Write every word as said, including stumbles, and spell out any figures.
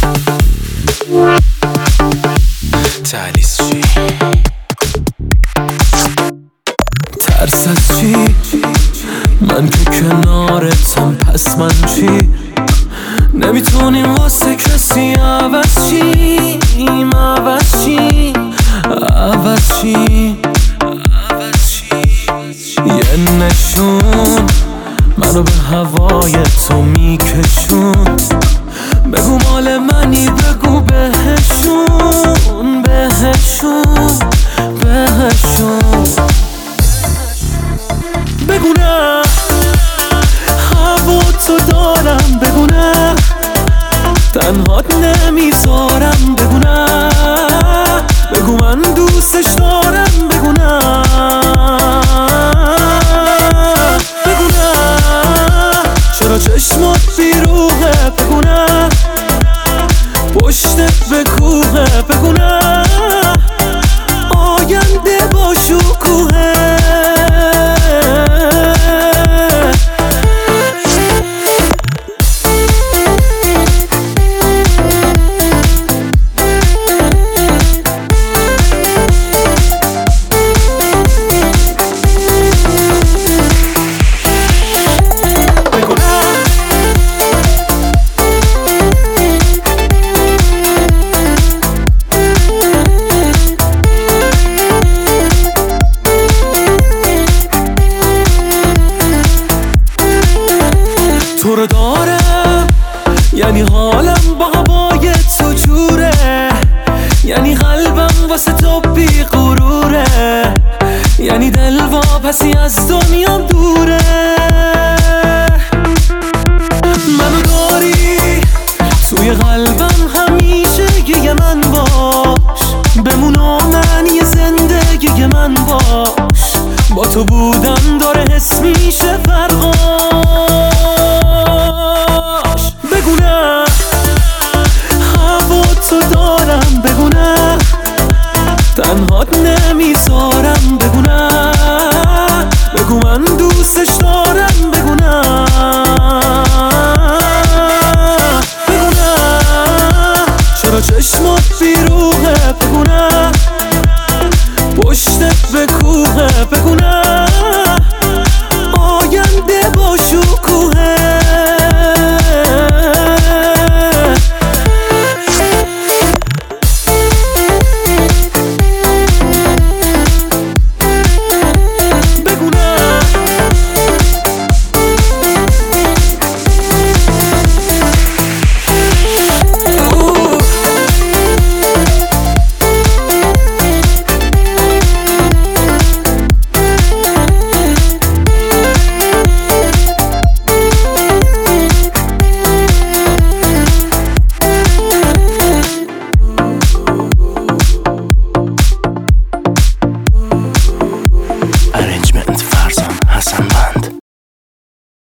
تهلیس چی؟ ترس از چی؟ من که کنارتم، پس من چی؟ نمیتونیم واسه کسی عوض چیم، عوض چیم، عوض چیم، عوض چیم. یه نشون منو به هوای تو میکشون، بگو مال منی، بگو بهشون، بهشون، بهشون. بگو نه هوا تو دارم، بگو نه تنهات نمیذارم، بگو نه بگو من دوستش دارم، بگو نه بگو نه چرا چشمات بیروحه، بگو نه پشتت به کوه، بگو نه آینده با شکوهه. تو رو دارم یعنی حالم با هوای تو جوره، یعنی قلبم واسه تو بی غروره، یعنی دل واپسی از دنیام دوره. منو داری توی قلبم همیشه، یه من باش بمون و معنی زندگی من باش، با تو بودن داره حس میشه فرقاش. بگو نه هوا تو دارم، بگو نه تنهات نمیذارم، بگو نه بگو من دوستش